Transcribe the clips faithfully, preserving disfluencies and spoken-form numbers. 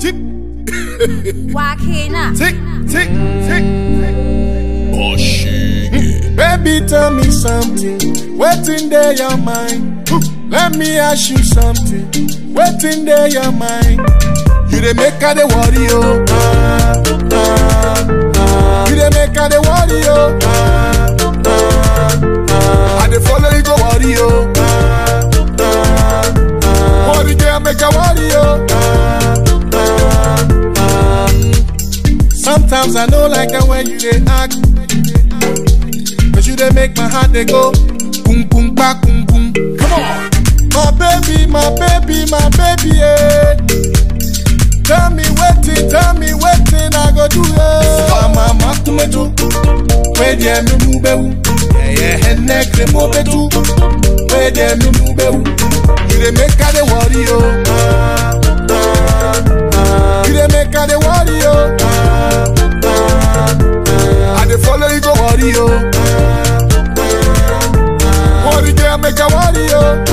Tick. Wakina. Tick, tick, tick, tick. Baby, tell me something. What's in there your mind? Let me ask you something. What's in there your mind? You the make her the worry, oh. Ah, ah, ah. You the make her the worry, oh. Ah, ah, ah. I the follow you go worry, oh. Ah, ah, ah. Worry girl make her worry, oh. Ah, ah, ah. Sometimes I know like the way you they act. Cause you they make my heart they go boom boom ba boom boom. Come on, my baby, my baby, my baby, yeah. Tell me waiting, tell me waiting, I go do it. Mama, mama, kume tu, where they me move, yeah yeah, and neck they move too, where they me move. You they make her the worry, oh. Ah, ah, ah. You they make her the worry, oh. Ah, ah, ah. I they follow you go worry, oh. Worry girl make a worry, oh.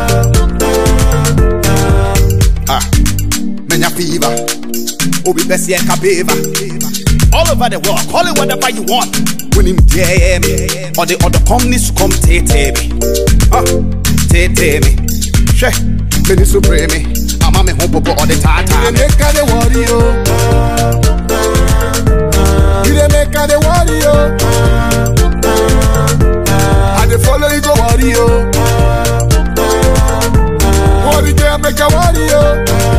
Ah, menya fever. Obi besi and kabeva. All over the world, call it whatever you want. When him D me, or the other companies come take me. Ah, take me. She, me ni supreme. I'm a me home popo all the time. You make her the worry, oh. You make her the worry, oh. I dey follow you go worry, oh. Worry girl make a worry, oh.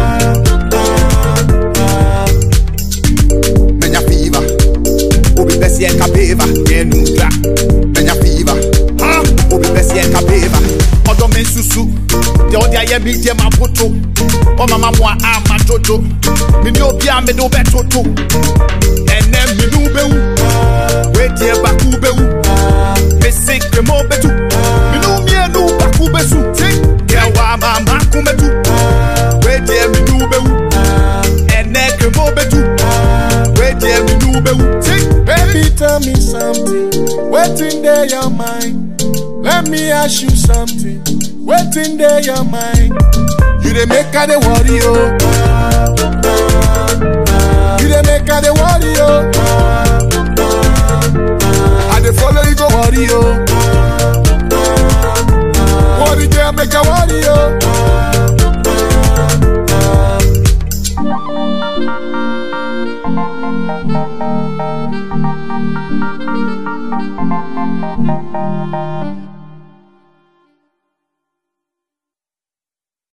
Menya fever. Obi besi and kabeva. Yeah, nunca. Menya fever. Ah, Obi besi and kabeva. Odo men susu. The other year be there my photo. Oh mama moi ama jojo. Me no be a me do beto to. And then me do be. Wait here baku be. Me sick me mo betu. Me no me no baku besu. Get wa mama kumetu. Wait here me do be. And then me mo betu. Wait here me do be. Baby, tell me something. What's in there your mind? Let me ask you something. What's in there your mind? You the make her the worry, oh. You the make her the worry, oh. I the follow you go worry, oh. Worry girl make her worry, oh.